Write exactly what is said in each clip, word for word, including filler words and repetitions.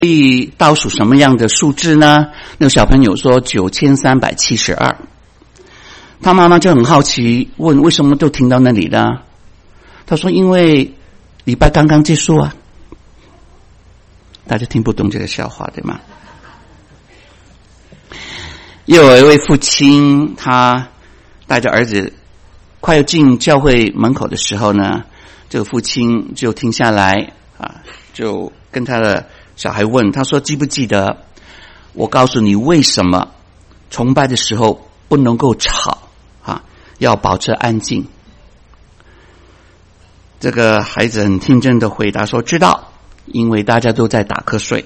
可以倒数什么样的数字呢？那个小朋友说九千三百七十二。他妈妈就很好奇问，为什么都停到那里呢？他说因为礼拜刚刚结束啊。大家听不懂这个笑话对吗？又有一位父亲，他带着儿子快要进教会门口的时候呢，这个父亲就停下来啊，就跟他的小孩问，他说记不记得我告诉你为什么崇拜的时候不能够吵啊，要保持安静？这个孩子很天真的回答说知道，因为大家都在打瞌睡。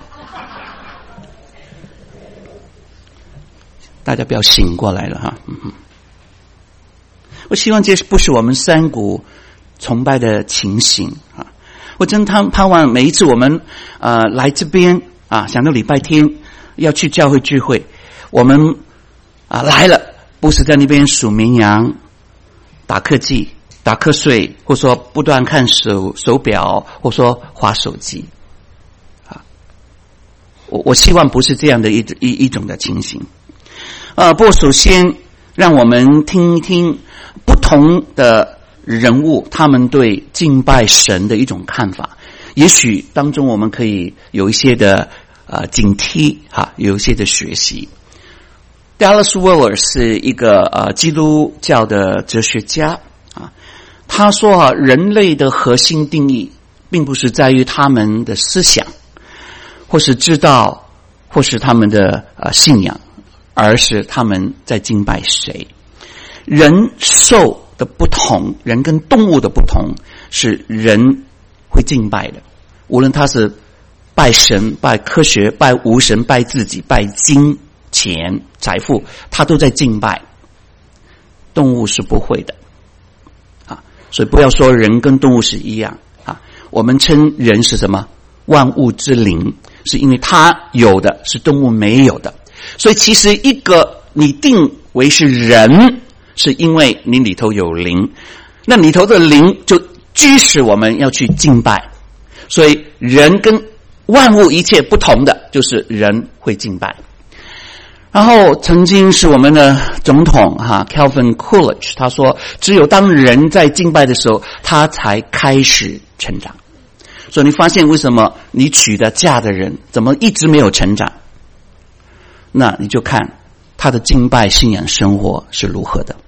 大家不要醒过来了哈。嗯哼，我希望这不是我们山谷崇拜的情形啊！我真盼盼望每一次我们呃来这边啊，想到礼拜天要去教会聚会，我们啊来了，不是在那边数绵羊、打瞌记、打瞌睡，或说不断看手手表，或说滑手机啊。我我希望不是这样的一一一种的情形。呃，不过首先让我们听一听不同的人物他们对敬拜神的一种看法，也许当中我们可以有一些的呃警惕哈，有一些的学习。Dallas Willard 是一个呃基督教的哲学家啊，他说啊，人类的核心定义并不是在于他们的思想，或是知道，或是他们的呃信仰。而是他们在敬拜谁。人兽的不同，人跟动物的不同，是人会敬拜的，无论他是拜神、拜科学、拜无神、拜自己、拜金钱财富，他都在敬拜。动物是不会的啊，所以不要说人跟动物是一样啊。我们称人是什么？万物之灵，是因为他有的是动物没有的。所以其实一个你定为是人，是因为你里头有灵，那里头的灵就驱使我们要去敬拜。所以人跟万物一切不同的就是人会敬拜。然后曾经是我们的总统哈 Calvin Coolidge 他说，只有当人在敬拜的时候，他才开始成长。所以你发现为什么你娶的嫁的人怎么一直没有成长？那你就看他的敬拜信仰生活是如何的。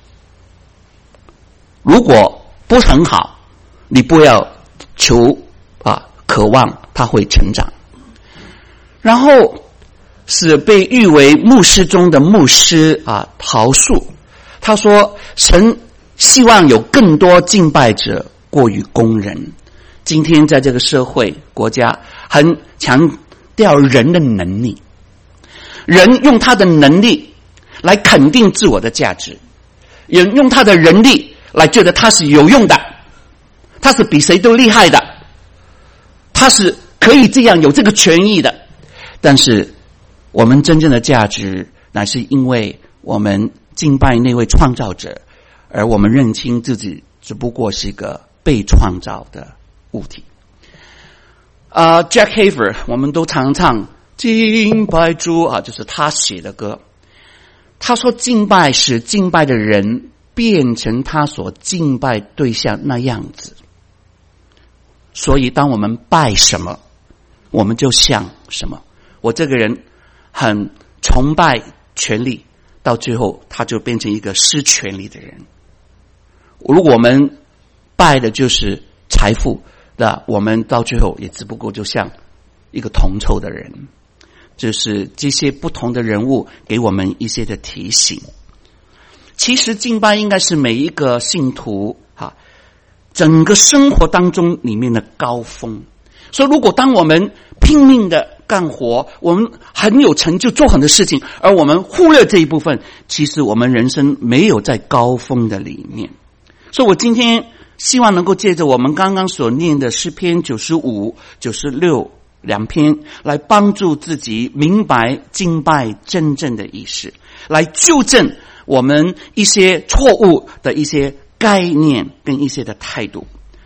如果不很好，你不要求啊，渴望他会成长。然后是被誉为牧师中的牧师啊，陶树他说，神希望有更多敬拜者过于工人。今天在这个社会国家很强调人的能力，人用他的能力来肯定自我的价值，人用他的人力来觉得他是有用的，他是比谁都厉害的，他是可以这样有这个权益的。但是我们真正的价值乃是因为我们敬拜那位创造者，而我们认清自己只不过是一个被创造的物体。啊、uh, ，Jack Haver 我们都常唱敬拜主啊，就是他写的歌。他说敬拜使敬拜的人变成他所敬拜对象那样子。所以当我们拜什么，我们就像什么。我这个人很崇拜权力，到最后他就变成一个失权力的人。如果我们拜的就是财富，那我们到最后也只不过就像一个铜臭的人。就是这些不同的人物给我们一些的提醒。其实敬拜应该是每一个信徒哈，整个生活当中里面的高峰。所以如果当我们拼命的干活，我们很有成就，做很多事情，而我们忽略这一部分，其实我们人生没有在高峰的里面。所以我今天希望能够借着我们刚刚所念的诗篇九十五、九十六两篇，来帮助自己明白敬拜真正的意思，来纠正我们一些错误的一些概念跟一些的态度。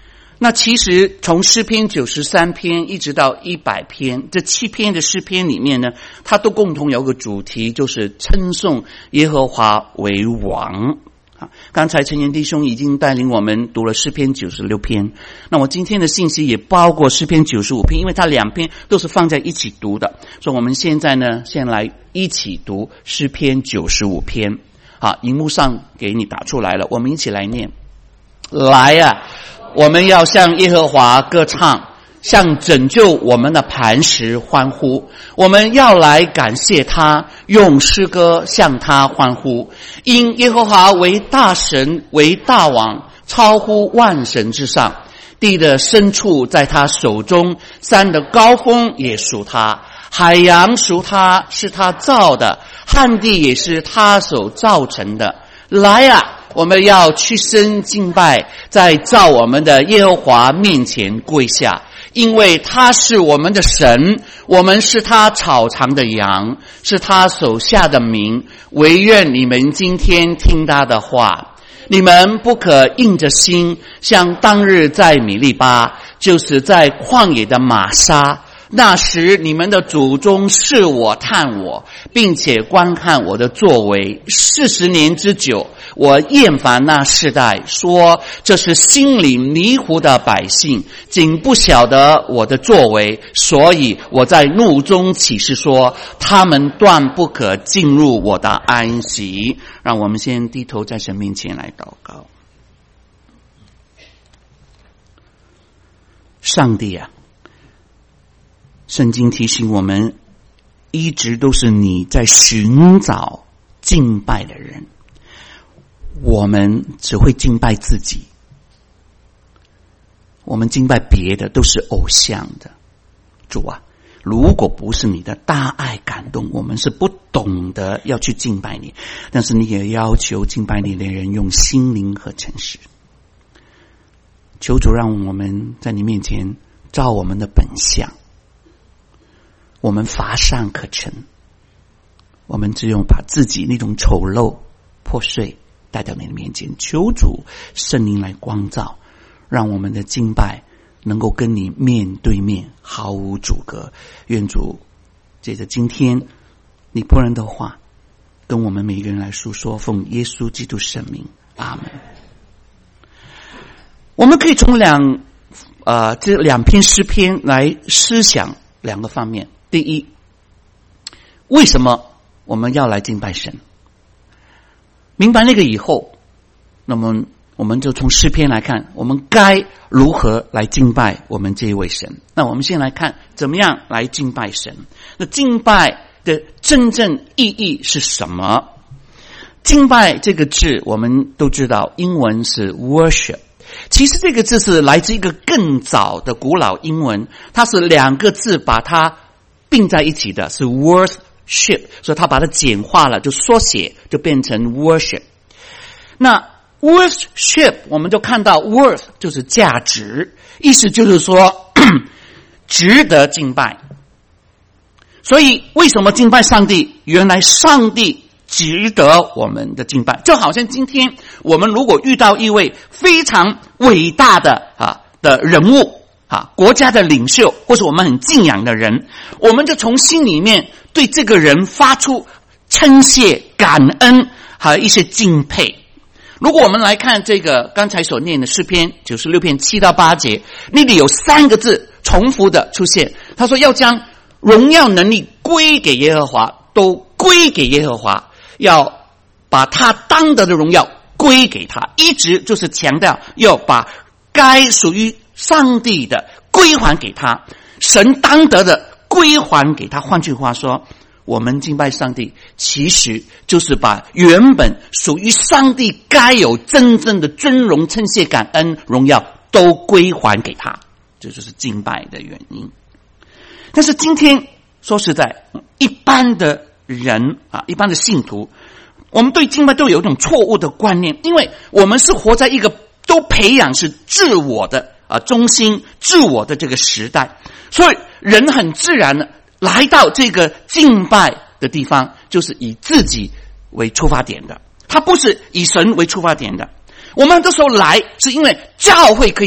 那其实从诗篇九十三篇一直到一百篇，这七篇的诗篇里面呢，它都共同有个主题，就是称颂耶和华为王。刚才陈岩弟兄已经带领我们读了诗篇九十六篇，那我今天的信息也包括诗篇九十五篇，因为它两篇都是放在一起读的，所以我们现在呢，先来一起读诗篇九十五篇。好，荧幕上给你打出来了，我们一起来念。来啊，我们要向耶和华歌唱，向拯救我们的磐石欢呼。我们要来感谢他，用诗歌向他欢呼。因耶和华为大神，为大王，超乎万神之上。地的深处在他手中，山的高峰也属他，海洋属他，是他造的，旱地也是他手造成的。来啊，我们要屈身敬拜，在造我们的耶和华面前跪下，因为他是我们的神，我们是他草场的羊，是他手下的民。惟愿你们今天听他的话，你们不可硬着心，像当日在米利巴，就是在旷野的玛撒。那时你们的祖宗视我探我，并且观看我的作为四十年之久。我厌烦那世代，说这是心里迷糊的百姓，竟不晓得我的作为，所以我在怒中起誓说，他们断不可进入我的安息。让我们先低头在神面前来祷告。上帝啊，圣经提醒我们，一直都是你在寻找敬拜的人，我们只会敬拜自己，我们敬拜别的都是偶像的。主啊，如果不是你的大爱感动，我们是不懂得要去敬拜你，但是你也要求敬拜你的人用心灵和诚实。求主让我们在你面前照我们的本相，我们乏善可陈，我们只有把自己那种丑陋破碎带到你的面前，求主圣灵来光照，让我们的敬拜能够跟你面对面，毫无阻隔。愿主借着今天你仆人的话，跟我们每个人来诉说，奉耶稣基督圣名，阿门。我们可以从两呃这两篇诗篇来思想两个方面。第一，为什么我们要来敬拜神？明白那个以后，那么我们就从诗篇来看，我们该如何来敬拜我们这一位神。那我们先来看怎么样来敬拜神。那敬拜的真正意义是什么？敬拜这个字我们都知道，英文是 worship， 其实这个字是来自一个更早的古老英文，它是两个字把它并在一起的，是 worship， 所以他把它简化了，就缩写，就变成 worship。 那 worship 我们就看到 worth 就是价值，意思就是说值得敬拜。所以为什么敬拜上帝？原来上帝值得我们的敬拜。就好像今天我们如果遇到一位非常伟大的啊的人物啊，国家的领袖，或是我们很敬仰的人，我们就从心里面对这个人发出称谢、感恩，还有一些敬佩。如果我们来看这个刚才所念的诗篇九十六篇七到八节，那里有三个字重复的出现，他说要将荣耀能力归给耶和华，都归给耶和华，要把他当得的荣耀归给他，一直就是强调要把该属于上帝的归还给他，神当得的归还给他。换句话说，我们敬拜上帝其实就是把原本属于上帝该有真正的尊荣、称谢、感恩、荣耀都归还给他，这就是敬拜的原因。但是今天说实在，一般的人啊，一般的信徒，我们对敬拜都有一种错误的观念，因为我们是活在一个都培养是自我的啊中心、自我的这个时代，所以人很自然的来到这个敬拜的地方，就是以自己为出发点的，他不是以神为出发点的。我们很多时候来是因为教会可以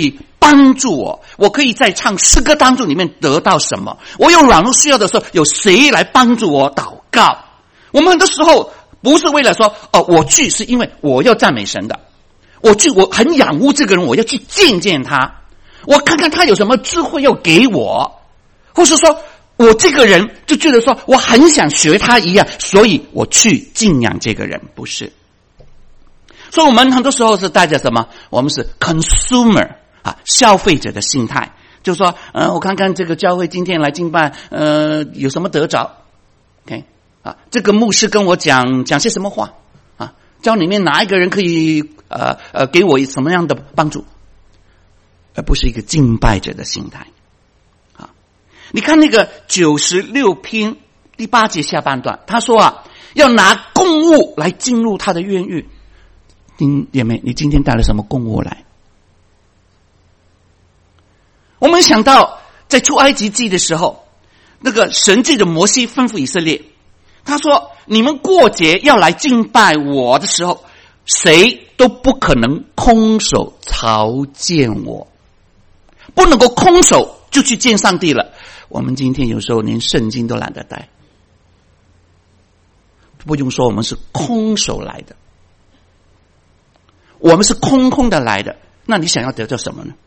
帮助我？我可以在唱诗歌当中里面得到什么？我有软弱需要的时候，有谁来帮助我祷告？我们很多时候不是为了说哦，我去是因为我要赞美神的，我去我很仰慕这个人，我要去见见他，我看看他有什么智慧要给我，或是说我这个人就觉得说我很想学他一样，所以我去敬仰这个人，不是。所以我们很多时候是带着什么？我们是 consumer 啊，消费者的心态，就是说，呃，我看看这个教会今天来敬拜，呃，有什么得着 ？OK 啊，这个牧师跟我讲讲些什么话啊？教里面哪一个人可以呃呃给我什么样的帮助？而不是一个敬拜者的心态啊！你看那个九十六篇第八节下半段，他说啊，要拿供物来进入他的院宇。弟姐妹，你今天带了什么供物来？我们想到在出埃及记的时候，那个神借着摩西吩咐以色列，他说：“你们过节要来敬拜我的时候，谁都不可能空手朝见我，不能够空手就去见上帝了。”我们今天有时候连圣经都懒得带，不用说我们是空手来的。我们是空空的来的，那你想要得到什么呢？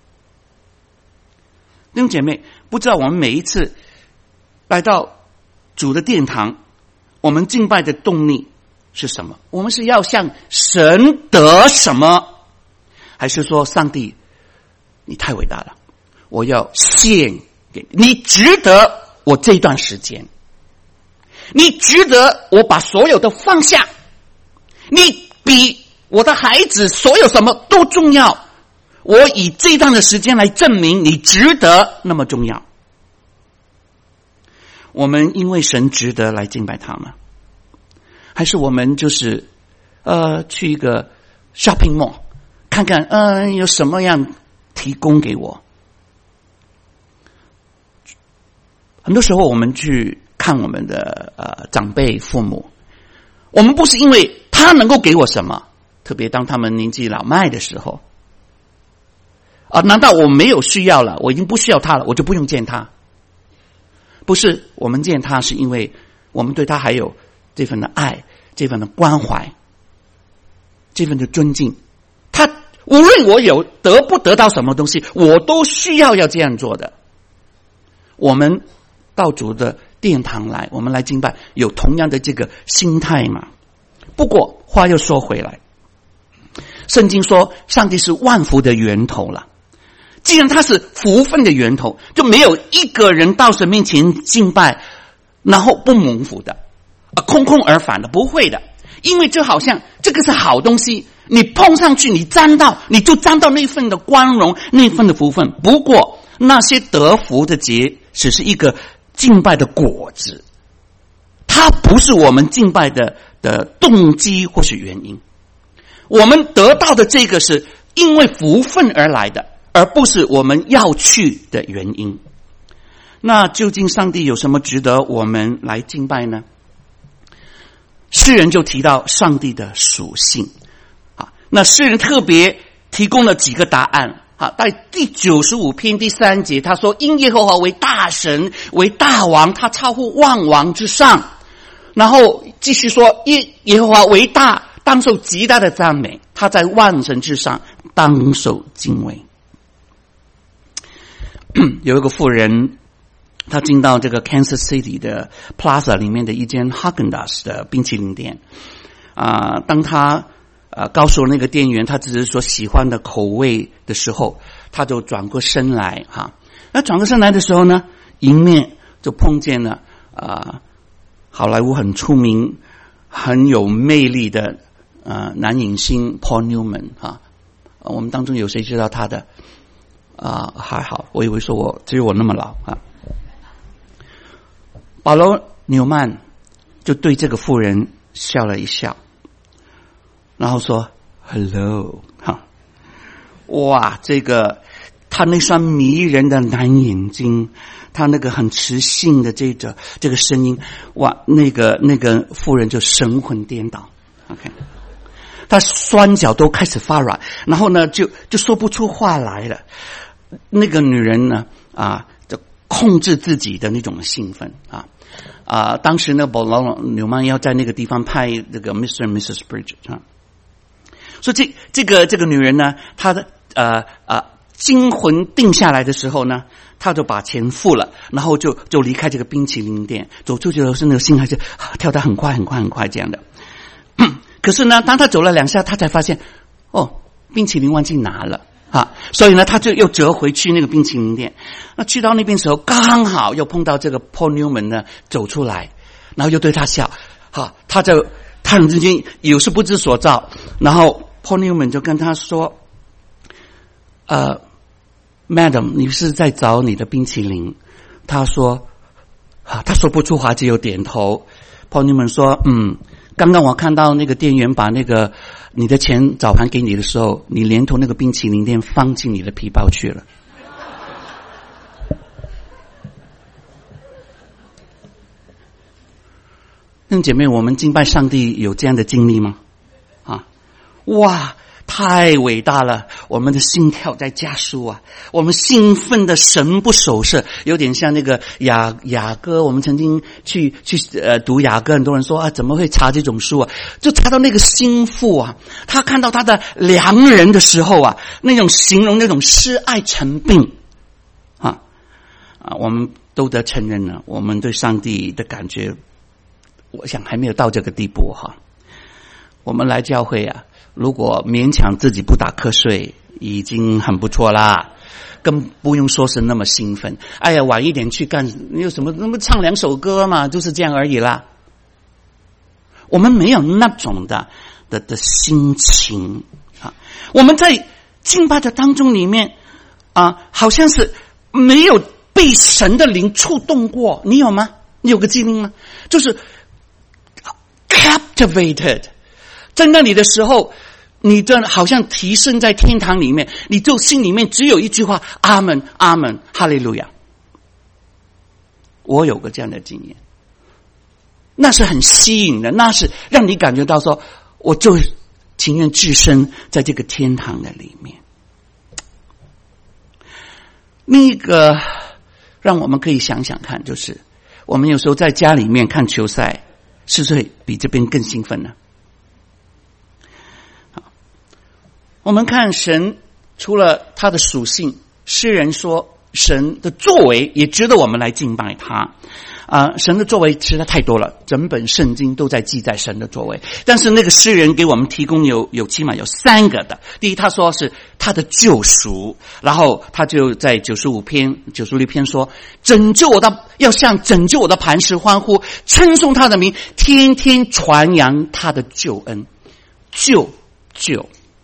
弟兄姐妹，不知道我们每一次来到主的殿堂，我们敬拜的动力是什么？我们是要向神得什么，还是说上帝你太伟大了，我要献给你，你值得我这段时间，你值得我把所有的放下，你比我的孩子所有什么都重要，我以这段的时间来证明你值得那么重要。我们因为神值得来敬拜他吗？还是我们就是呃去一个 shopping mall 看看呃有什么样提供给我？很多时候我们去看我们的呃长辈父母，我们不是因为他能够给我什么，特别当他们年纪老迈的时候啊，难道我没有需要了，我已经不需要他了，我就不用见他？不是，我们见他是因为我们对他还有这份的爱，这份的关怀，这份的尊敬。他无论我有得不得到什么东西，我都需要要这样做的。我们到主的殿堂来，我们来敬拜，有同样的这个心态嘛？不过话又说回来，圣经说上帝是万福的源头了，既然他是福分的源头，就没有一个人到神面前敬拜然后不蒙福的，啊，空空而返的，不会的。因为就好像这个是好东西，你碰上去你沾到，你就沾到那份的光荣，那份的福分。不过那些得福的节只是一个敬拜的果子，它不是我们敬拜的的动机或是原因。我们得到的这个是因为福分而来的，而不是我们要去的原因。那究竟上帝有什么值得我们来敬拜呢？诗人就提到上帝的属性啊，那诗人特别提供了几个答案啊，在第九十五篇第三节，他说：“因耶和华为大神，为大王，他超乎万王之上。”然后继续说：“耶耶和华为大，当受极大的赞美，他在万神之上，当受敬畏。”有一个妇人，他进到这个 Kansas City 的 Plaza 里面的一间 Häagen-Dazs 的冰淇淋店啊、呃，当他呃告诉那个店员他只是说喜欢的口味的时候，他就转过身来哈。那转过身来的时候呢，迎面就碰见了啊、呃，好莱坞很出名、很有魅力的呃男影星 Paul Newman 哈、呃。我们当中有谁知道他的？啊、呃，还好，我以为说我只有我那么老啊。保罗纽曼就对这个妇人笑了一笑，然后说 Hello 哈，哇，这个他那双迷人的蓝眼睛，他那个很磁性的这个这个声音，哇，那个那个妇人就神魂颠倒。OK， 他双脚都开始发软，然后呢就就说不出话来了。那个女人呢啊，就控制自己的那种兴奋啊啊！当时呢，保罗纽曼要在那个地方拍这个 Mister and Missus Bridget 啊，所以这这个这个女人呢，她的呃呃惊魂定下来的时候呢，她就把钱付了，然后就就离开这个冰淇淋店，走出去的时候，那个心还是、啊、跳得很快很快很快这样的。可是呢，当她走了两下，她才发现哦，冰淇淋忘记拿了。啊，所以呢，他就又折回去那个冰淇淋店。那去到那边的时候，刚好又碰到这个 Paul Newman 呢走出来，然后又对他笑。好，他就他很震惊，有时不知所措。然后 Paul Newman 就跟他说：“呃 ，Madam， 你是在找你的冰淇淋？”他说：“啊，他说不出话，只有点头。” Paul Newman 说：“嗯，刚刚我看到那个店员把那个。”你的钱早盘给你的时候，你连同那个冰淇淋店放进你的皮包去了。那姐妹，我们敬拜上帝有这样的经历吗？啊，哇！太伟大了，我们的心跳在加速啊，我们兴奋的神不守舍，有点像那个雅雅歌。我们曾经去去呃读雅歌，很多人说啊，怎么会查这种书啊？就查到那个心腹啊，他看到他的良人的时候啊，那种形容那种失爱成病啊啊，我们都得承认了，我们对上帝的感觉，我想还没有到这个地步哈。我们来教会啊，如果勉强自己不打瞌睡，已经很不错啦，更不用说是那么兴奋。哎呀，晚一点去干，有什么那么唱两首歌嘛，就是这样而已啦。我们没有那种的的的心情啊。我们在敬拜的当中里面啊，好像是没有被神的灵触动过。你有吗？你有个经历吗？就是 captivated。在那里的时候，你就好像提升在天堂里面，你就心里面只有一句话：阿们，阿们，哈利路亚。我有个这样的经验，那是很吸引的，那是让你感觉到说，我就情愿置身在这个天堂的里面。另一个让我们可以想想看，就是我们有时候在家里面看球赛，是不是比这边更兴奋呢？我们看神除了他的属性，诗人说神的作为也值得我们来敬拜他啊！神的作为实在太多了，整本圣经都在记载神的作为。但是那个诗人给我们提供有有起码有三个的。第一，他说是他的救赎，然后他就在九十五篇、九十六篇说：“拯救我的，要向拯救我的磐石欢呼，称颂他的名，天天传扬他的救恩。”救救。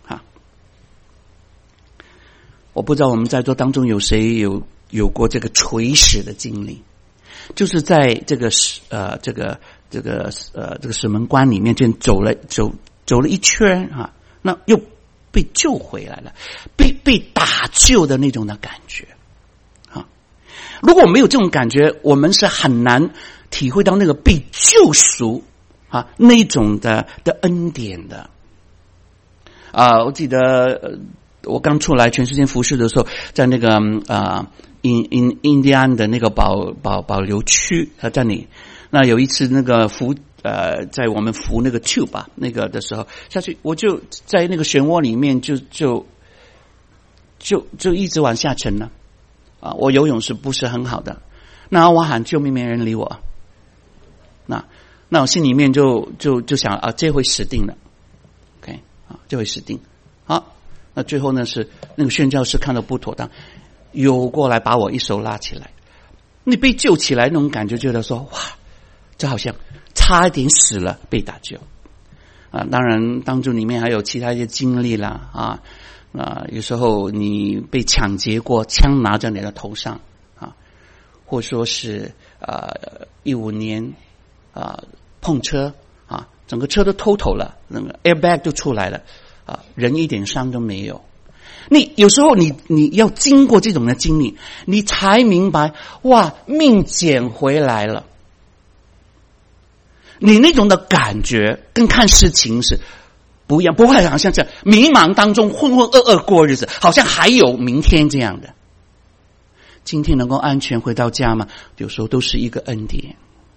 我不知道我们在座当中有谁有有过这个垂死的经历，就是在这个呃这个这个呃这个石门关里面就走了走走了一圈啊，那又被救回来了，被被打救的那种的感觉啊。如果没有这种感觉，我们是很难体会到那个被救赎啊那种的的恩典的啊。我记得。呃我刚出来全世界服侍的时候，在那个啊，印印印第安的那个保保保留区啊，在那里。那有一次那个扶呃，在我们扶那个 tube 吧，那个的时候下去，我就在那个漩涡里面就就就就一直往下沉了啊！我游泳是不是很好的？那我喊救命，没人理我。那那我心里面就就就想啊，这回死定了 ，OK 啊，这回死定好。那最后呢是那个宣教士看到不妥当，游过来把我一手拉起来。你被救起来那种感觉，觉得说哇，这好像差一点死了被打救啊！当然当中里面还有其他一些经历啦啊啊，有时候你被抢劫过，枪拿在你的头上啊，或说是啊一五年啊碰车啊，整个车都偷头了，那个 airbag 就出来了。啊，人一点伤都没有。你有时候你你要经过这种的经历，你才明白哇，命捡回来了。你那种的感觉跟看事情是不一样，不会好像这迷茫当中浑浑噩噩过日子，好像还有明天这样的。今天能够安全回到家吗？有时候都是一个恩典。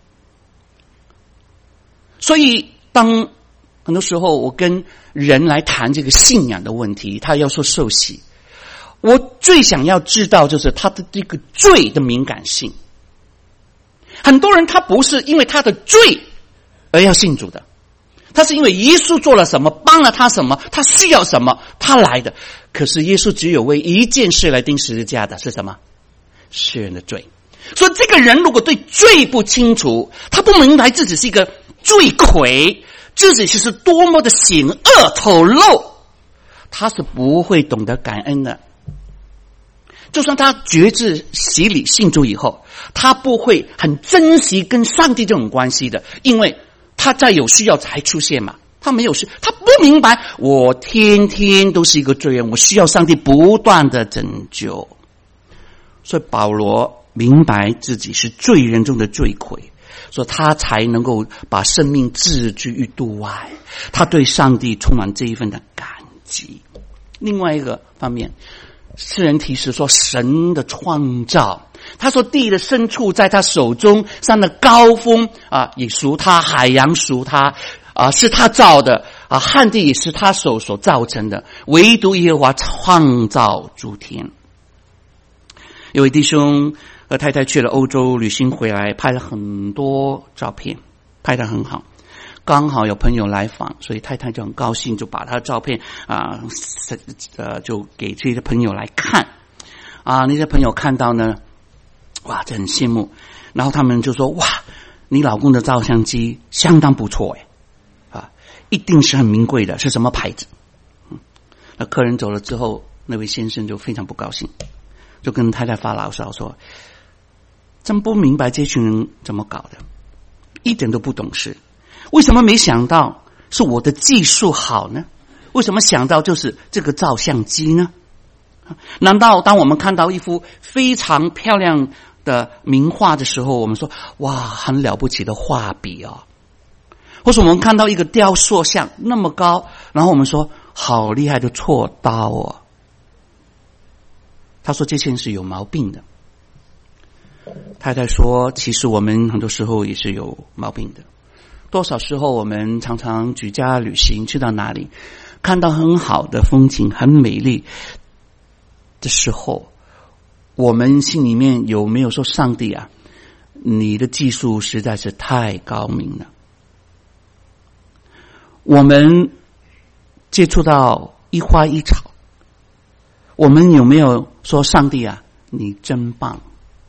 所以当很多时候我跟人来谈这个信仰的问题，他要说受洗，我最想要知道就是他的这个罪的敏感性。很多人他不是因为他的罪而要信主的，他是因为耶稣做了什么，帮了他什么，他需要什么，他来的。可是耶稣只有为一件事来钉十字架的，是什么？世人的罪。所以这个人如果对罪不清楚，他不明白自己是一个罪魁，自己是多么的险恶丑陋，他是不会懂得感恩的。就算他觉知洗礼信主以后，他不会很珍惜跟上帝这种关系的，因为他在有需要才出现嘛。他没有事，他不明白我天天都是一个罪人，我需要上帝不断的拯救。所以保罗明白自己是罪人中的罪魁，所以他才能够把生命置之于度外，他对上帝充满这一份的感激。另外一个方面，诗人提示说神的创造，他说地的深处在他手中，山的高峰啊也属他，海洋属他啊，是他造的啊，旱地也是他手所造成的，唯独耶和华创造诸天。有位弟兄和太太去了欧洲旅行回来，拍了很多照片，拍得很好。刚好有朋友来访，所以太太就很高兴，就把他的照片啊，呃，就给这些朋友来看。啊，那些朋友看到呢，哇，这很羡慕。然后他们就说：“哇，你老公的照相机相当不错哎，啊，一定是很名贵的，是什么牌子？”嗯，那客人走了之后，那位先生就非常不高兴，就跟太太发牢骚说：“真不明白这群人怎么搞的，一点都不懂事。为什么没想到是我的技术好呢？为什么想到就是这个照相机呢？难道当我们看到一幅非常漂亮的名画的时候，我们说哇，很了不起的画笔哦？或是我们看到一个雕塑像那么高，然后我们说好厉害的锉刀哦？他说这些是有毛病的。太太说其实我们很多时候也是有毛病的。多少时候我们常常举家旅行，去到哪里看到很好的风景，很美丽的时候，我们心里面有没有说上帝啊，你的技术实在是太高明了。我们接触到一花一草，我们有没有说上帝啊，你真棒？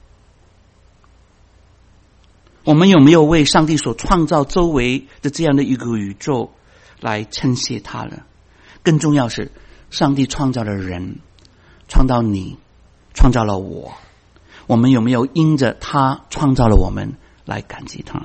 我们有没有为上帝所创造周围的这样的一个宇宙来称谢他了？更重要是上帝创造了人，创造你，创造了我，我们有没有因着他创造了我们来感激他呢？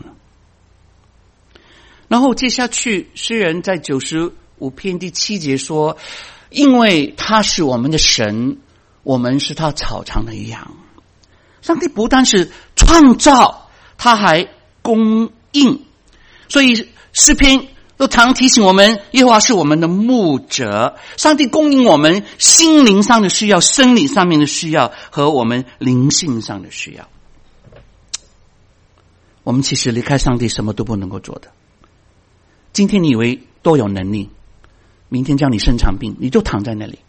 然后接下去诗人在九十五篇第七节说，因为他是我们的神，我们是他草场的羊。上帝不单是创造，他还供应。所以诗篇都常提醒我们，耶和华是我们的牧者，上帝供应我们心灵上的需要，生理上面的需要和我们灵性上的需要。我们其实离开上帝什么都不能够做的。今天你以为多有能力，明天叫你生场病，你就躺在那里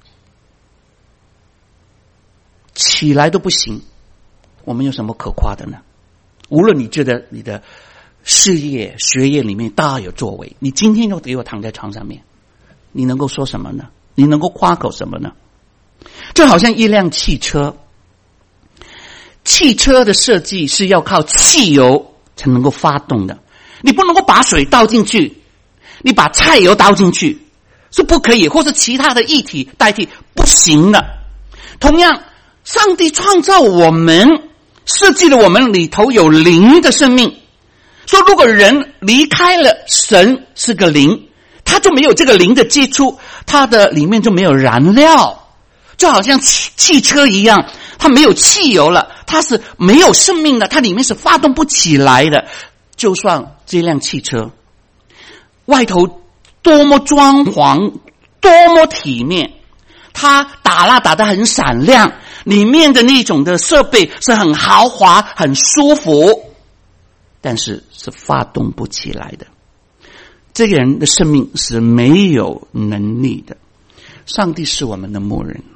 起来都不行，我们有什么可夸的呢？无论你觉得你的事业学业里面大有作为，你今天又给我躺在床上面，你能够说什么呢？你能够夸口什么呢？就好像一辆汽车，汽车的设计是要靠汽油才能够发动的，你不能够把水倒进去，你把菜油倒进去是不可以，或是其他的液体代替，不行的。同样，上帝创造我们，设计了我们里头有灵的生命，说如果人离开了神是个灵，他就没有这个灵的接触，他的里面就没有燃料，就好像汽汽车一样，它没有汽油了，它是没有生命的，它里面是发动不起来的。就算这辆汽车外头多么装潢，多么体面，他打蜡打得很闪亮，里面的那种的设备是很豪华很舒服，但是是发动不起来的。这个人的生命是没有能力的。上帝是我们的牧人，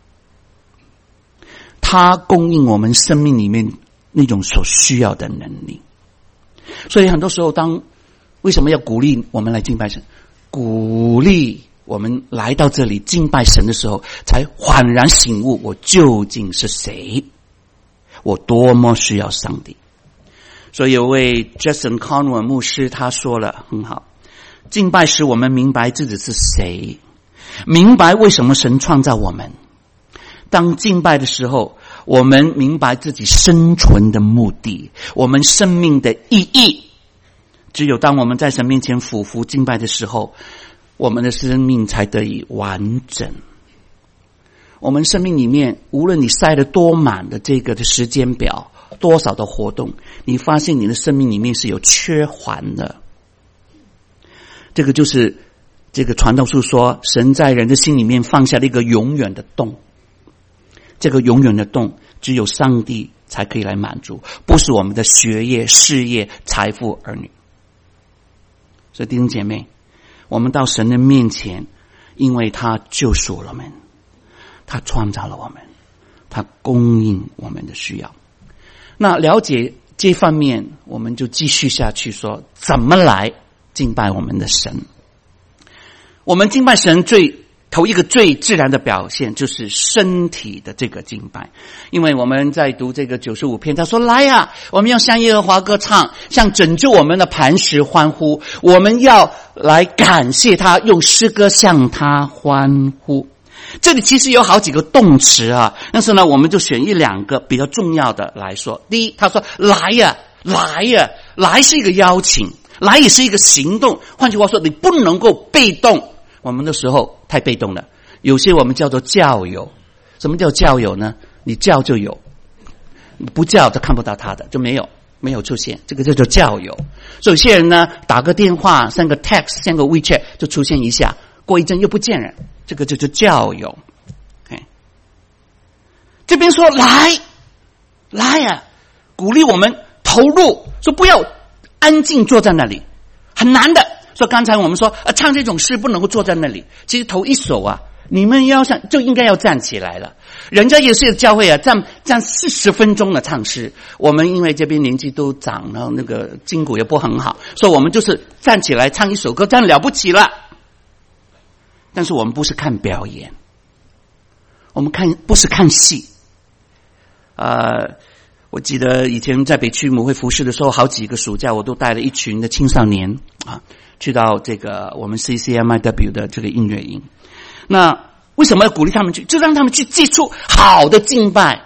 他供应我们生命里面那种所需要的能力。所以很多时候，当为什么要鼓励我们来敬拜神？鼓励我们来到这里敬拜神的时候，才恍然醒悟，我究竟是谁？我多么需要上帝。所以有位 Jason Conway 牧师他说了很好，敬拜使我们明白自己是谁，明白为什么神创造我们。当敬拜的时候，我们明白自己生存的目的，我们生命的意义。只有当我们在神面前俯伏敬拜的时候，我们的生命才得以完整。我们生命里面，无论你塞了多满的这个的时间表，多少的活动，你发现你的生命里面是有缺环的。这个就是这个传道书说，神在人的心里面放下了一个永远的洞，这个永远的洞只有上帝才可以来满足，不是我们的学业、事业、财富、儿女。所以弟兄姐妹，我们到神的面前，因为他救赎了我们，他创造了我们，他供应我们的需要。那了解这方面，我们就继续下去说，怎么来敬拜我们的神。我们敬拜神最头一个最自然的表现就是身体的这个敬拜。因为我们在读这个九十五篇，他说来呀、啊，我们要向耶和华歌唱，向拯救我们的磐石欢呼，我们要来感谢他，用诗歌向他欢呼。这里其实有好几个动词啊，但是呢我们就选一两个比较重要的来说。第一，他说来呀、啊、来呀、啊、来是一个邀请，来也是一个行动。换句话说，你不能够被动，我们的时候太被动了。有些我们叫做教友。什么叫教友呢？你叫就有，你不叫就看不到他的，就没有没有出现，这个叫做教友。所以有些人呢打个电话send个 text send 个 WeChat 就出现一下，过一阵又不见人，这个就叫教友。okay. 这边说来来呀、啊，鼓励我们投入，说不要安静坐在那里，很难的。所以刚才我们说啊，唱这种诗不能够坐在那里，其实头一首啊，你们要上就应该要站起来了。人家也是教会啊，站站四十分钟的唱诗。我们因为这边年纪都长了，那个筋骨也不很好，所以我们就是站起来唱一首歌，这样了不起了。但是我们不是看表演，我们看不是看戏。呃，我记得以前在北区母会服事的时候，好几个暑假我都带了一群的青少年啊，去到这个我们 C C M I W 的这个音乐营。那为什么要鼓励他们去？就让他们去接触好的敬拜，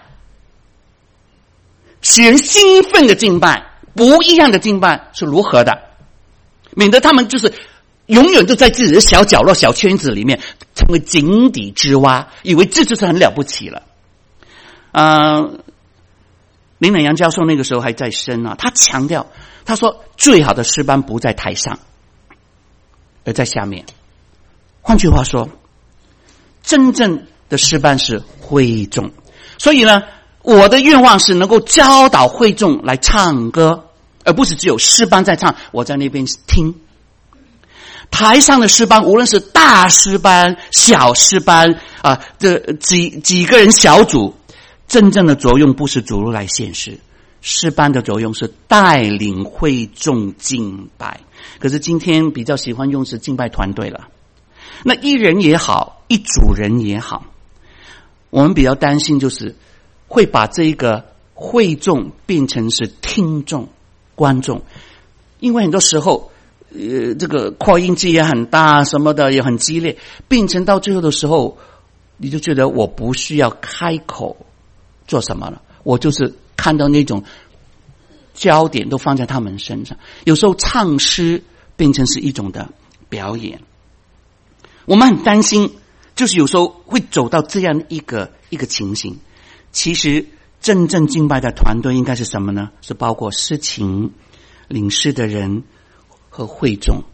使人兴奋的敬拜，不一样的敬拜是如何的，免得他们就是永远都在自己的小角落、小圈子里面，成为井底之蛙，以为这就是很了不起了。呃，林乃阳教授那个时候还在生啊，他强调，他说最好的诗班不在台上，而在下面。换句话说，真正的诗班是会众。所以呢，我的愿望是能够教导会众来唱歌，而不是只有诗班在唱，我在那边听。台上的诗班，无论是大诗班、小诗班啊，这几几个人小组，真正的作用不是主路来献诗，诗班的作用是带领会众敬拜。可是今天比较喜欢用是敬拜团队了。那一人也好，一组人也好，我们比较担心就是会把这一个会众变成是听众、观众，因为很多时候，呃，这个扩音机也很大，什么的也很激烈，变成到最后的时候，你就觉得我不需要开口做什么了，我就是看到那种焦点都放在他们身上。有时候唱诗变成是一种的表演。我们很担心，就是有时候会走到这样一个一个情形。其实真正敬拜的团队应该是什么呢？是包括诗情、领诗的人和会众。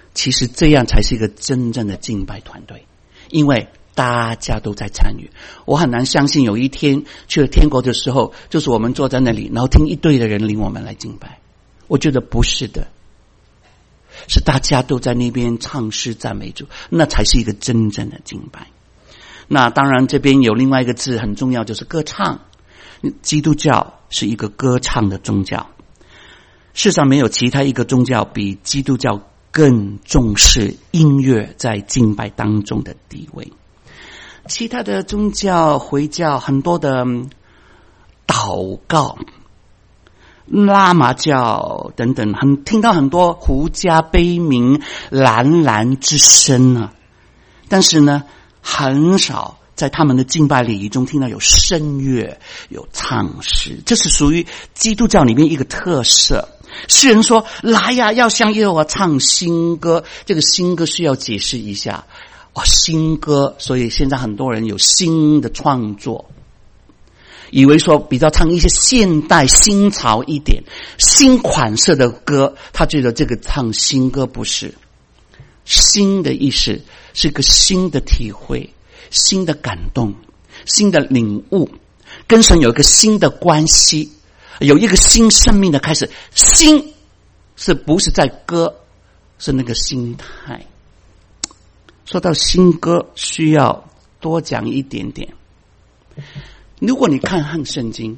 其实这样才是一个真正的敬拜团队，因为大家都在参与。我很难相信有一天去了天国的时候，就是我们坐在那里，然后听一堆的人领我们来敬拜。我觉得不是的，是大家都在那边唱诗赞美主，那才是一个真正的敬拜。那当然这边有另外一个字很重要，就是歌唱。基督教是一个歌唱的宗教，世上没有其他一个宗教比基督教更重视音乐在敬拜当中的地位。其他的宗教回教很多的祷告、拉玛教等等，很听到很多胡笳悲鸣、喃喃之声啊，但是呢，很少在他们的敬拜礼仪中听到有声乐、有唱诗，这是属于基督教里面一个特色。诗人说：“来呀，要向耶和华唱新歌。”这个新歌需要解释一下哦，新歌，所以现在很多人有新的创作，以为说比较唱一些现代新潮一点、新款式的歌，他觉得这个唱新歌不是。新的意思是一个新的体会、新的感动、新的领悟，跟神有一个新的关系，有一个新生命的开始。新是不是在歌，是那个心态。说到新歌，需要多讲一点点。如果你看看圣经，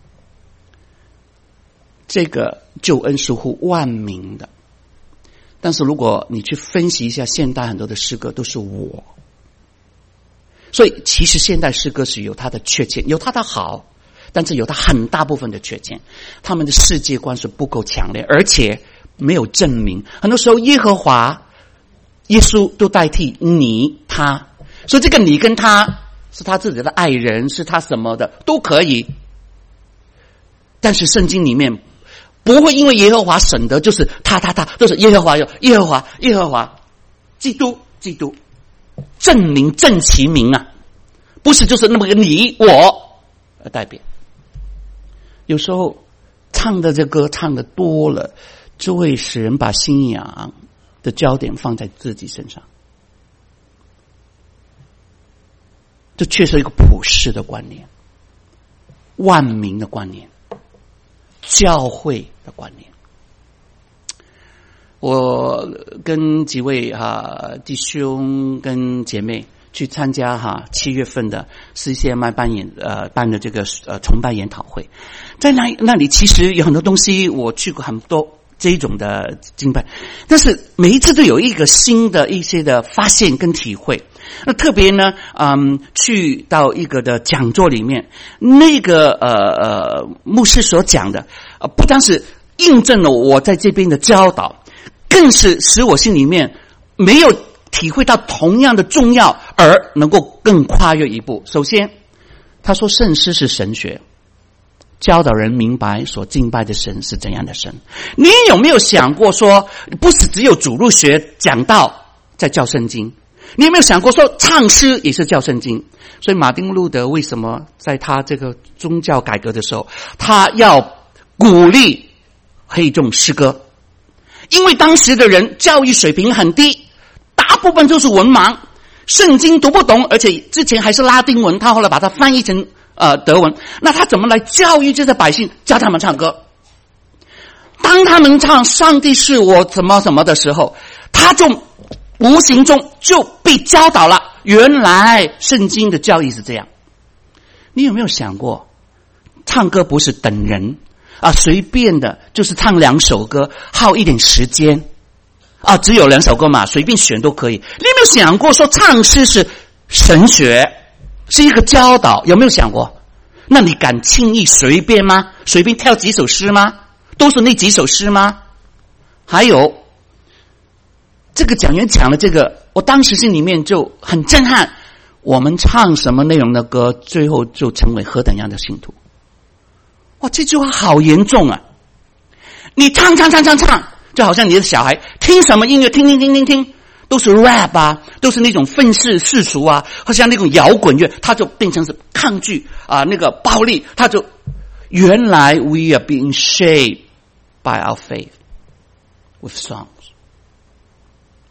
这个救恩是乎万民的，但是如果你去分析一下现代很多的诗歌都是我，所以其实现代诗歌是有它的缺陷，有它的好，但是有它很大部分的缺陷。他们的世界观是不够强烈，而且没有证明。很多时候耶和华、耶稣都代替你他，所以这个你跟他是他自己的爱人，是他什么的都可以。但是圣经里面不会因为耶和华省得就是他他他，都是耶和华有耶和华耶和华基督基督，证明正其名啊，不是就是那么个你我而代表。有时候唱的这歌唱的多了，就会使人把信仰的焦点放在自己身上。这确实是一个普世的观念，万民的观念，教会的观念。我跟几位啊弟兄跟姐妹去参加哈七月份的 C C M I 办演呃办的这个呃崇拜研讨会，在那那里其实有很多东西我去过很多这一种的敬拜，但是每一次都有一个新的一些的发现跟体会。那特别呢，嗯，去到一个的讲座里面，那个呃呃牧师所讲的，呃，不单是印证了我在这边的教导，更是使我心里面没有体会到同样的重要，而能够更跨越一步。首先，他说圣诗是神学，教导人明白所敬拜的神是怎样的神。你有没有想过说，不是只有主日学讲道在教圣经？你有没有想过说唱诗也是教圣经？所以马丁路德为什么在他这个宗教改革的时候，他要鼓励黑众诗歌？因为当时的人教育水平很低，大部分都是文盲，圣经读不懂，而且之前还是拉丁文，他后来把它翻译成呃德文。那他怎么来教育这些百姓，教他们唱歌？当他们唱上帝是我怎么怎么的时候，他就无形中就被教导了，原来圣经的教义是这样。你有没有想过，唱歌不是等人啊，随便的就是唱两首歌，耗一点时间啊，只有两首歌嘛，随便选都可以。你有没有想过说唱诗是神学，是一个教导？有没有想过？那你敢轻易随便吗？随便挑几首诗吗？都是那几首诗吗？还有这个讲员讲的这个，我当时心里面就很震撼。我们唱什么内容的歌，最后就成为何等样的信徒？哇，这句话好严重啊！你唱唱唱唱唱，就好像你的小孩听什么音乐，听听听听听，都是 rap 啊，都是那种愤世世俗啊，好像那种摇滚乐，它就变成是抗拒啊，那个暴力，它就原来 we are being shaped by our faith with songs。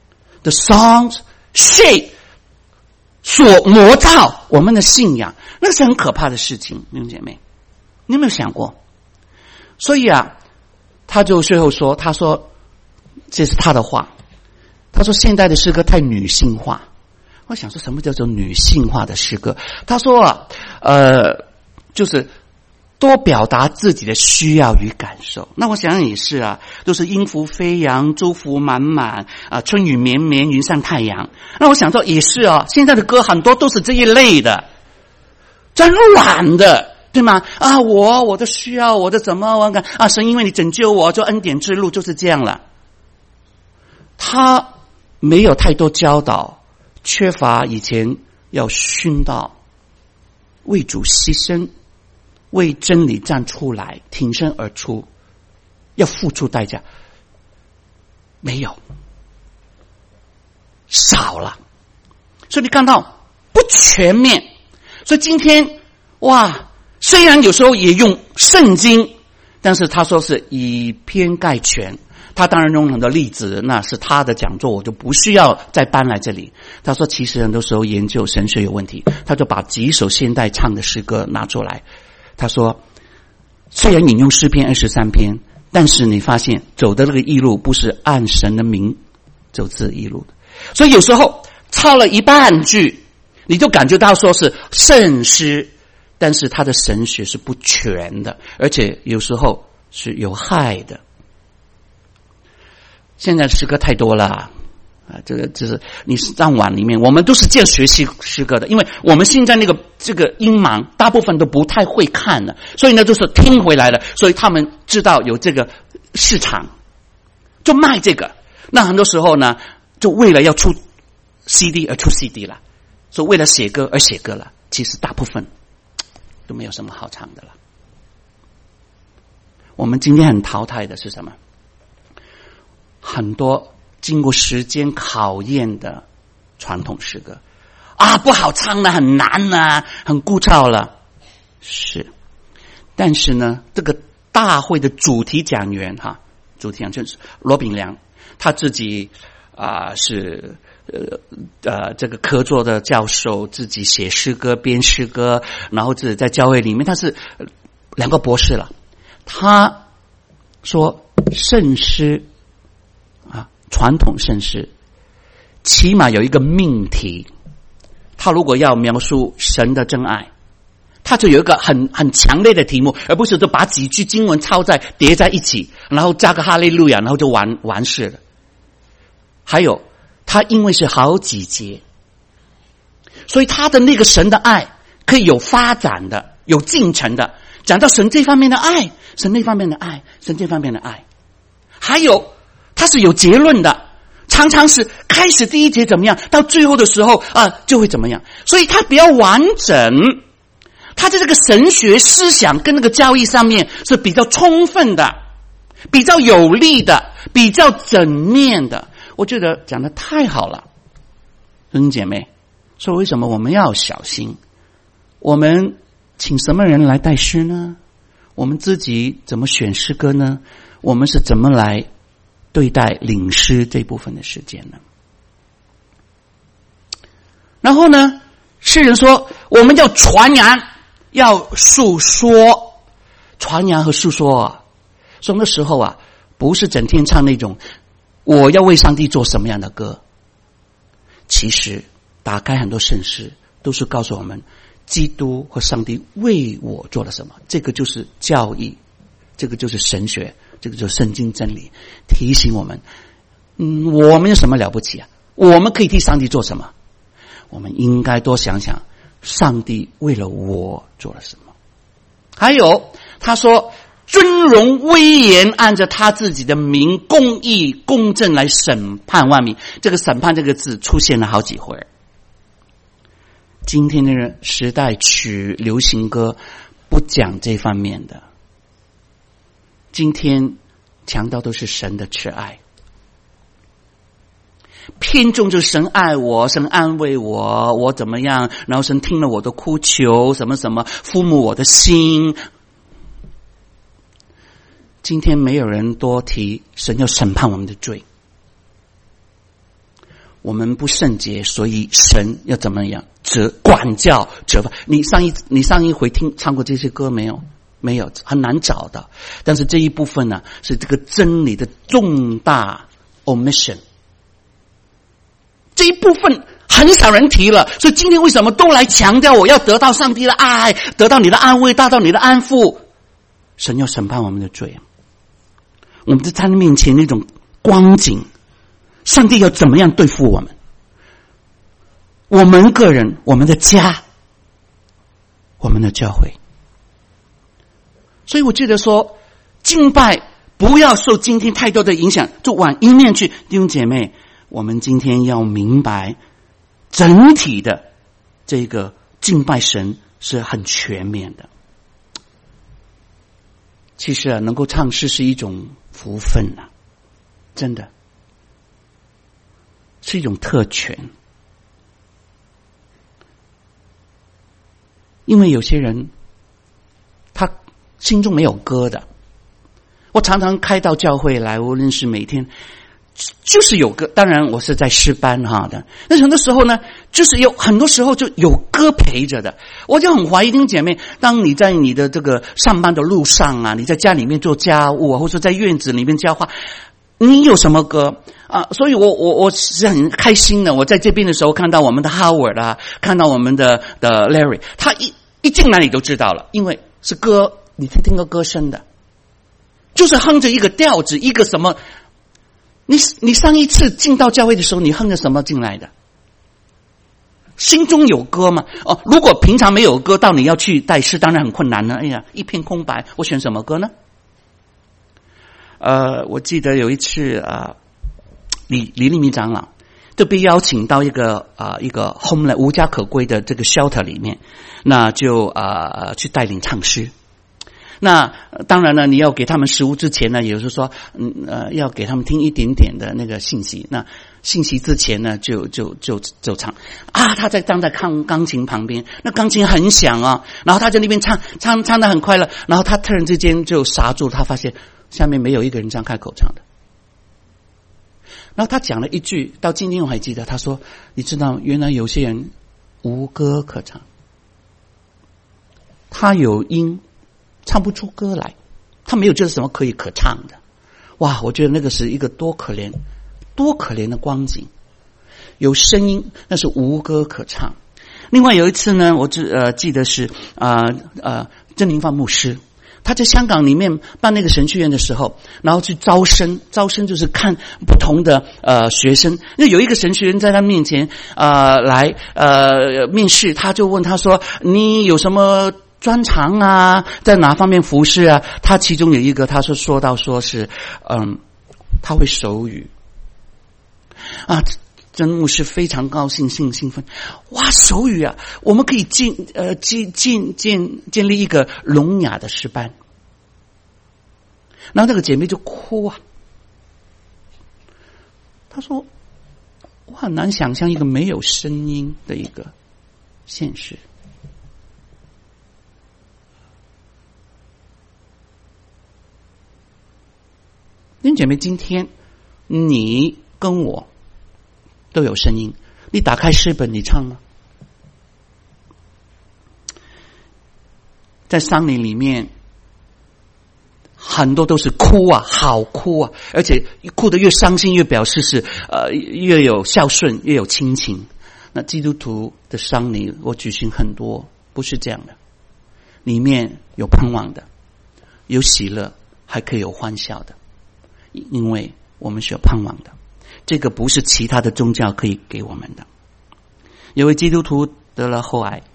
the songs shape 所磨造我们的信仰，那是很可怕的事情，弟兄姐妹，你有没有想过？所以啊，他就最后说，他说这是他的话，他说现代的诗歌太女性化。我想说什么叫做女性化的诗歌？他说啊，呃，就是多表达自己的需要与感受。那我想想也是啊，都是音符飞扬，祝福满满啊，春雨绵绵，云上太阳。那我想说也是啊，现在的歌很多都是这一类的，真软的，对吗？啊，我我的需要，我的怎么我感啊，神因为你拯救我，就恩典之路就是这样了。他没有太多教导，缺乏以前要熏到为主牺牲，为真理站出来，挺身而出，要付出代价，没有，少了。所以你看到不全面。所以今天哇，虽然有时候也用圣经，但是他说是以偏概全。他当然用很多例子，那是他的讲座，我就不需要再搬来这里。他说其实很多时候研究神学有问题，他就把几首现代唱的诗歌拿出来。他说虽然引用诗篇二十三篇，但是你发现走的这个义路不是按神的名走这义路的。所以有时候抄了一半句，你就感觉到说是圣诗，但是他的神学是不全的，而且有时候是有害的。现在诗歌太多了啊，这个就是你上网里面，我们都是这样学习诗歌的，因为我们现在那个这个音盲，大部分都不太会看了，所以呢就是听回来了，所以他们知道有这个市场，就卖这个。那很多时候呢，就为了要出 C D 而出 C D 了，所以为了写歌而写歌了，其实大部分都没有什么好唱的了。我们今天很淘汰的是什么？很多经过时间考验的传统诗歌啊，不好唱了，很难啊，很枯燥了。是，但是呢，这个大会的主题讲员哈，主题讲就是罗炳良，他自己啊、呃、是呃呃这个科座的教授，自己写诗歌、编诗歌，然后自己在教会里面，他是两个博士了。他说圣诗。传统圣诗起码有一个命题，他如果要描述神的真爱，他就有一个很很强烈的题目，而不是就把几句经文抄在叠在一起，然后加个哈利路亚，然后就完完事了。还有他因为是好几节，所以他的那个神的爱可以有发展的，有进程的，讲到神这方面的爱，神那方面的爱，神这方面的爱。还有它是有结论的，常常是开始第一节怎么样，到最后的时候啊就会怎么样，所以它比较完整，它在这个神学思想跟那个教义上面是比较充分的，比较有力的，比较整面的。我觉得讲得太好了，弟兄姐妹，所以为什么我们要小心？我们请什么人来带诗呢？我们自己怎么选诗歌呢？我们是怎么来对待领诗这部分的时间呢？然后呢，诗人说我们要传扬，要述说，传扬和述说啊。什么时候啊，不是整天唱那种我要为上帝做什么样的歌，其实打开很多圣诗都是告诉我们基督和上帝为我做了什么，这个就是教义，这个就是神学，这个就是圣经真理，提醒我们，嗯，我们有什么了不起啊？我们可以替上帝做什么？我们应该多想想上帝为了我做了什么。还有他说尊荣威严按着他自己的名公义公正来审判万民，这个审判这个字出现了好几回。今天的时代曲流行歌不讲这方面的，今天强调都是神的慈爱，偏重就是神爱我，神安慰我，我怎么样，然后神听了我的哭求，什么什么抚摸我的心。今天没有人多提神要审判我们的罪， 我们不圣洁，所以神要怎么样责管教责罚。你上一你上一回听唱过这些歌没有？没有，很难找的。但是这一部分呢，是这个真理的重大 omission， 这一部分很少人提了。所以今天为什么都来强调我要得到上帝的爱，得到你的安慰，得到你的安抚？神要审判我们的罪，我们在他的面前那种光景，上帝要怎么样对付我们？我们个人，我们的家，我们的教会。所以我记得说，敬拜不要受今天太多的影响，就往一面去。弟兄姐妹，我们今天要明白，整体的这个敬拜神是很全面的。其实啊，能够唱诗是一种福分啊，真的是一种特权。因为有些人他心中没有歌的，我常常开到教会来，无论是每天就是有歌，当然我是在诗班哈的，那很多时候呢，就是有很多时候就有歌陪着的。我就很怀疑弟兄姐妹，当你在你的这个上班的路上啊，你在家里面做家务啊，或者在院子里面浇花，你有什么歌啊？所以我我我是很开心的。我在这边的时候看到我们的 Howard 啊，看到我们的的 Larry， 他一一进来你都知道了，因为是歌，你听听个歌声的，就是哼着一个调子，一个什么。你你上一次进到教会的时候，你哼着什么进来的？心中有歌吗？哦，如果平常没有歌，到你要去带诗，当然很困难了。哎呀，一片空白，我选什么歌呢？呃，我记得有一次啊、呃，李李立明长老就被邀请到一个啊、呃、一个 homeless 无家可归的这个 shelter 里面，那就啊、呃、去带领唱诗。那当然呢，你要给他们食物之前呢，也就是说，嗯呃，要给他们听一点点的那个信息。那信息之前呢，就就就就唱啊，他在站在钢钢琴旁边，那钢琴很响啊，然后他在那边唱唱唱得很快乐，然后他突然之间就刹住，他发现下面没有一个人张开口唱的。然后他讲了一句，到今天我还记得，他说：“你知道，原来有些人无歌可唱，他有音。”唱不出歌来，他没有这什么可以可唱的。哇，我觉得那个是一个多可怜多可怜的光景。有声音，那是无歌可唱。另外有一次呢，我只呃记得是啊 呃, 呃曾灵芳牧师，他在香港里面办那个神学院的时候，然后去招生，招生就是看不同的呃学生。那有一个神学院在他面前呃来呃面试，他就问他说：“你有什么专长啊，在哪方面服侍啊？”他其中有一个，他说说到说是，嗯，他会手语啊。曾牧师非常高兴，兴兴奋，哇，手语啊，我们可以建呃建建建建立一个聋哑的诗班。然后那个姐妹就哭啊，她说：“我很难想象一个没有声音的一个现实。”弟兄姐妹，今天你跟我都有声音，你打开诗本，你唱吗？在丧礼里面，很多都是哭啊，好哭啊，而且哭得越伤心，越表示是呃越有孝顺，越有亲情。那基督徒的丧礼，我举行很多，不是这样的，里面有盼望的，有喜乐，还可以有欢笑的。因为我们是有盼望的，这个不是其他的宗教可以给我们的。有位基督徒得了后癌，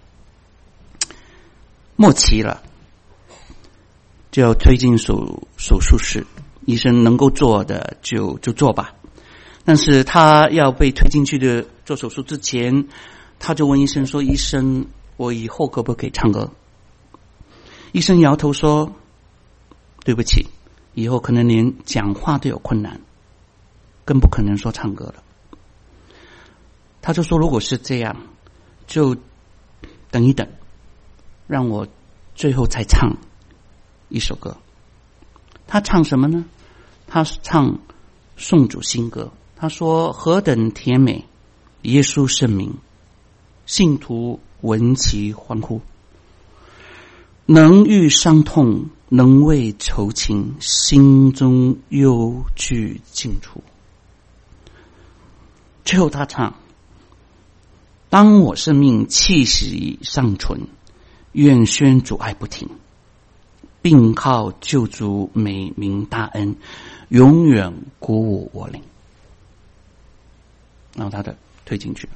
末期了，就要推进手手术室，医生能够做的就就做吧。但是他要被推进去的做手术之前，他就问医生说：“医生，我以后可不可以唱歌？”医生摇头说：“对不起。”以后可能连讲话都有困难，更不可能说唱歌了。他就说：“如果是这样，就等一等，让我最后再唱一首歌。”他唱什么呢？他唱颂主新歌。他说：“何等甜美， 耶稣圣名，信徒闻其欢呼。能愈伤痛，能为愁情，心中忧惧尽除。最后他唱：当我生命气息尚存，愿宣主爱不停，并靠救主美名大恩，永远鼓舞我灵。然后他的推进去了。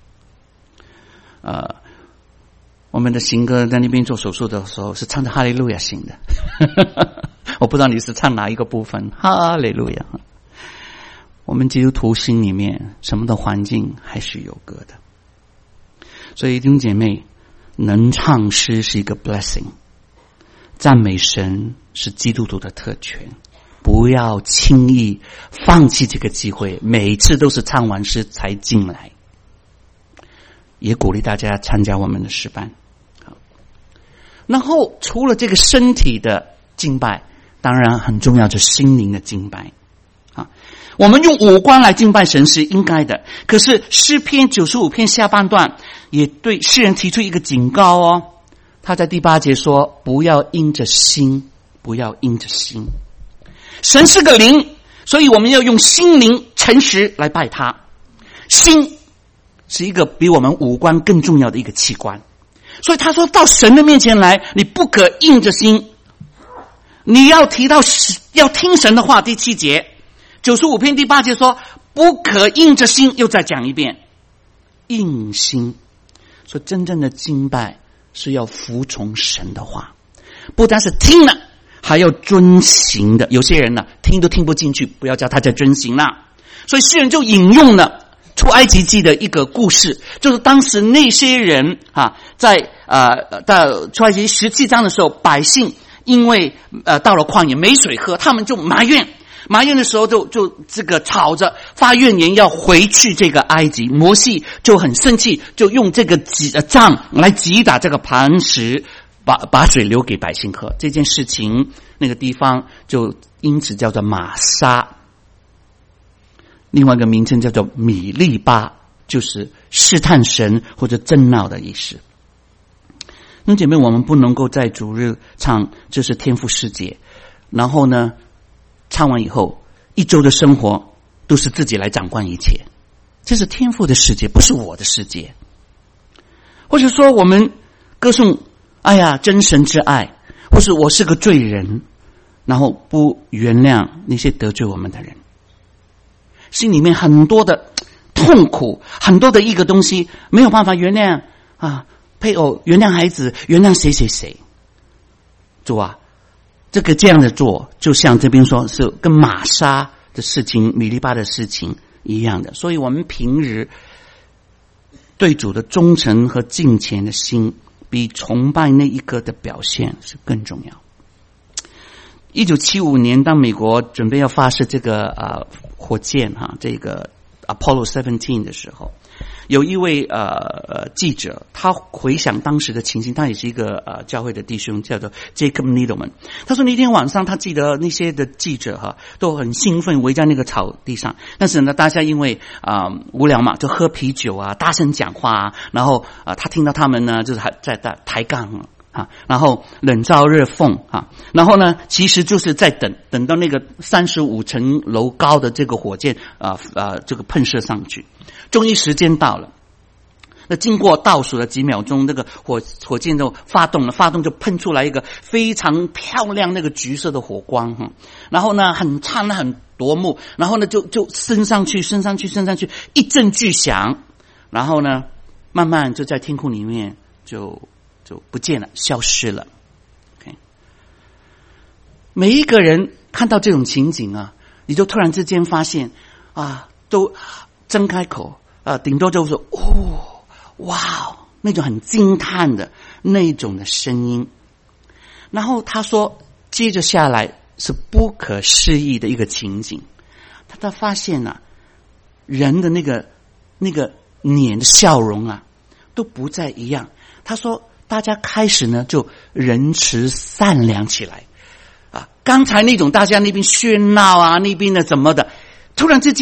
呃，我们的行哥在那边做手术的时候是唱着哈利路亚行的，我不知道你是唱哪一个部分。哈利路亚。我们基督徒心里面什么的环境还是有歌的，所以弟兄姐妹，能唱诗是一个 blessing， 赞美神是基督徒的特权，不要轻易放弃这个机会，每次都是唱完诗才进来。也鼓励大家参加我们的诗班。然后除了这个身体的敬拜，当然很重要就是心灵的敬拜啊。我们用五官来敬拜神是应该的，可是诗篇九十五篇下半段也对诗人提出一个警告哦。他在第八节说：不要因着心，不要因着心。神是个灵，所以我们要用心灵诚实来拜他。心是一个比我们五官更重要的一个器官，所以他说到神的面前来，你不可硬着心，你要提到要听神的话。第七节九十五篇第八节说不可硬着心，又再讲一遍硬心。所以真正的敬拜是要服从神的话，不单是听了还要遵行的。有些人呢听都听不进去，不要叫他在遵行了。所以诗人就引用了出埃及记的一个故事，就是当时那些人啊，在呃到出埃及十七章的时候，百姓因为呃到了旷野没水喝，他们就埋怨，埋怨的时候就就这个吵着发怨言要回去这个埃及。摩西就很生气，就用这个杖来击打这个磐石，把把水留给百姓喝。这件事情那个地方就因此叫做玛撒。另外一个名称叫做米利巴，就是试探神或者争闹的意思。那姐妹，我们不能够在主日唱这是天父世界，然后呢唱完以后一周的生活都是自己来掌管一切。这是天父的世界，不是我的世界。或者说我们歌颂哎呀真神之爱，或是我是个罪人，然后不原谅那些得罪我们的人，心里面很多的痛苦，很多的一个东西没有办法原谅啊，配偶原谅孩子，原谅谁谁谁。主啊，这个这样的做就像这边说是跟玛撒的事情米利巴的事情一样的。所以我们平日对主的忠诚和敬虔的心比崇拜那一个的表现是更重要。一九七五年当美国准备要发射这个呃火箭哈，这个 Apollo 十七 的时候，有一位呃记者，他回想当时的情形，他也是一个呃教会的弟兄，叫做 Jacob Needleman。他说那天晚上他记得那些的记者哈都很兴奋围在那个草地上，但是呢大家因为啊、呃、无聊嘛，就喝啤酒啊，大声讲话啊，然后啊、呃、他听到他们呢就是还在在抬杠啊，然后冷嘲热讽啊，然后呢，其实就是在等等到那个三十五层楼高的这个火箭啊啊这个喷射上去，终于时间到了。那经过倒数的几秒钟，那个火火箭就发动了，发动就喷出来一个非常漂亮那个橘色的火光哈，然后呢很灿烂很夺目，然后呢就就升上去升上去升上去，一阵巨响，然后呢慢慢就在天空里面就。就不见了，消失了。Okay. 每一个人看到这种情景啊，你就突然之间发现啊，都睁开口啊，顶多就说哦，哇，那种很惊叹的那种的声音。然后他说，接着下来是不可思议的一个情景，他他发现啊，人的那个那个脸的笑容啊，都不再一样。他说。大家开始呢就仁慈善良起来啊！刚才那种大家那边喧闹啊，那边的怎么的，突然之间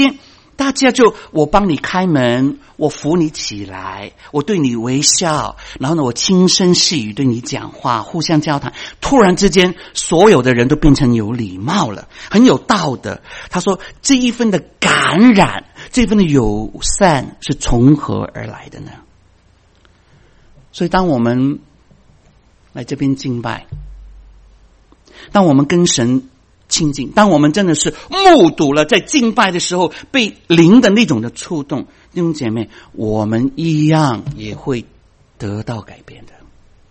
大家就我帮你开门，我扶你起来，我对你微笑，然后呢，我轻声细语对你讲话，互相交谈。突然之间，所有的人都变成有礼貌了，很有道德。他说，这一份的感染，这一份的友善是从何而来的呢？所以当我们来这边敬拜，当我们跟神亲近，当我们真的是目睹了在敬拜的时候被灵的那种的触动，弟兄姐妹，我们一样也会得到改变的。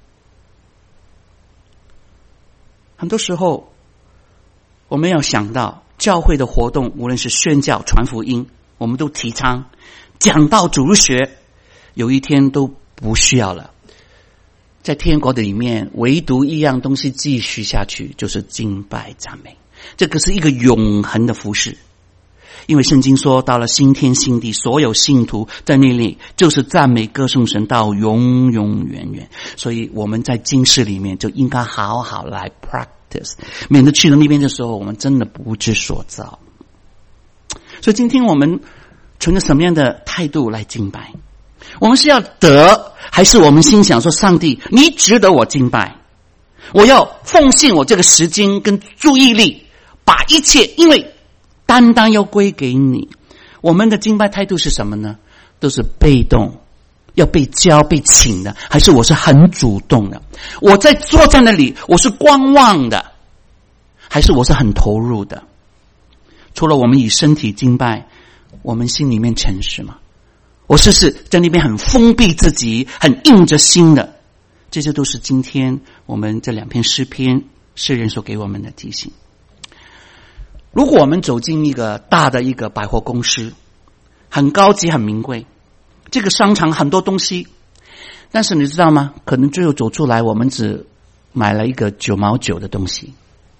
很多时候我们要想到教会的活动，无论是宣教、传福音，我们都提倡讲道、主学，有一天都不需要了。在天国的里面，唯独一样东西继续下去，就是敬拜赞美。这个是一个永恒的服事，因为圣经说，到了新天新地，所有信徒在那里就是赞美歌颂神到永永远远。所以我们在今世里面就应该好好来 practice， 免得去了那边的时候我们真的不知所造。所以今天我们存着什么样的态度来敬拜？我们是要得，还是我们心想说，上帝你值得我敬拜，我要奉献我这个时间跟注意力，把一切因为单单要归给你。我们的敬拜态度是什么呢？都是被动，要被教被请的，还是我是很主动的？我在坐在那里我是观望的，还是我是很投入的？除了我们以身体敬拜，我们心里面诚实吗？我是不是在那边很封闭自己，很硬着心的？这些都是今天我们这两篇诗篇诗人所给我们的提醒。如果我们走进一个大的一个百货公司，很高级很名贵，这个商场很多东西，但是你知道吗？可能最后走出来我们只买了一个九毛九的东西。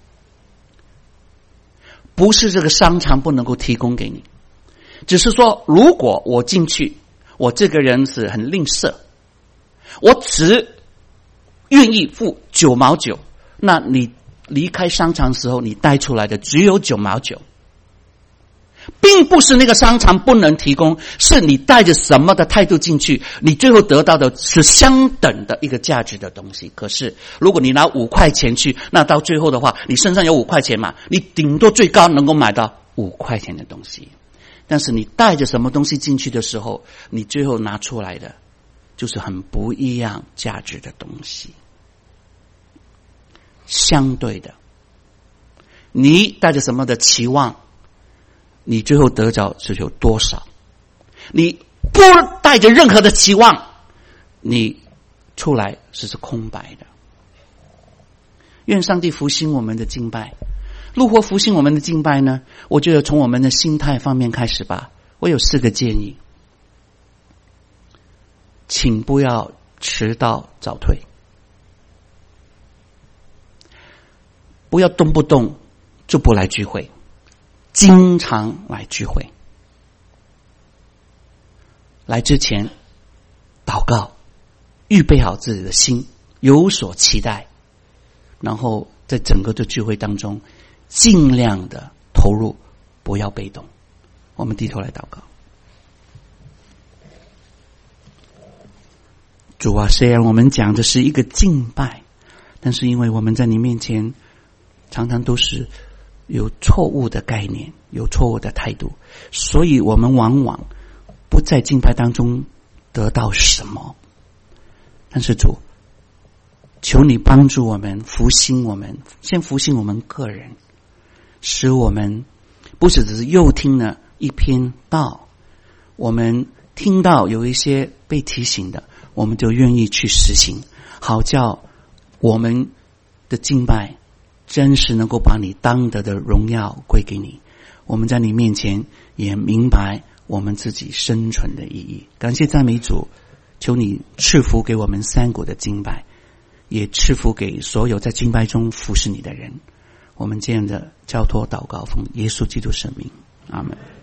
不是这个商场不能够提供给你，只是说如果我进去，我这个人是很吝啬，我只愿意付九毛九，那你离开商场的时候你带出来的只有九毛九，并不是那个商场不能提供，是你带着什么的态度进去，你最后得到的是相等的一个价值的东西。可是如果你拿五块钱去，那到最后的话，你身上有五块钱嘛，你顶多最高能够买到五块钱的东西。但是你带着什么东西进去的时候，你最后拿出来的就是很不一样价值的东西。相对的，你带着什么的期望，你最后得着是有多少？你不带着任何的期望，你出来是是空白的。愿上帝复兴我们的敬拜。如何复兴我们的敬拜呢？我觉得从我们的心态方面开始吧。我有四个建议。请不要迟到早退，不要动不动就不来聚会，经常来聚会。来之前祷告，预备好自己的心，有所期待，然后在整个的聚会当中尽量的投入，不要被动。我们低头来祷告。主啊，虽然我们讲的是一个敬拜，但是因为我们在你面前常常都是有错误的概念，有错误的态度，所以我们往往不在敬拜当中得到什么。但是主，求你帮助我们，复兴我们，先复兴我们个人，使我们不是只是又听了一篇道，我们听到有一些被提醒的，我们就愿意去实行，好叫我们的敬拜真实能够把你当得的荣耀归给你。我们在你面前也明白我们自己生存的意义。感谢赞美主，求你赐福给我们三股的敬拜，也赐福给所有在敬拜中服侍你的人。我们这样的交托祷告，奉耶稣基督圣名，阿们。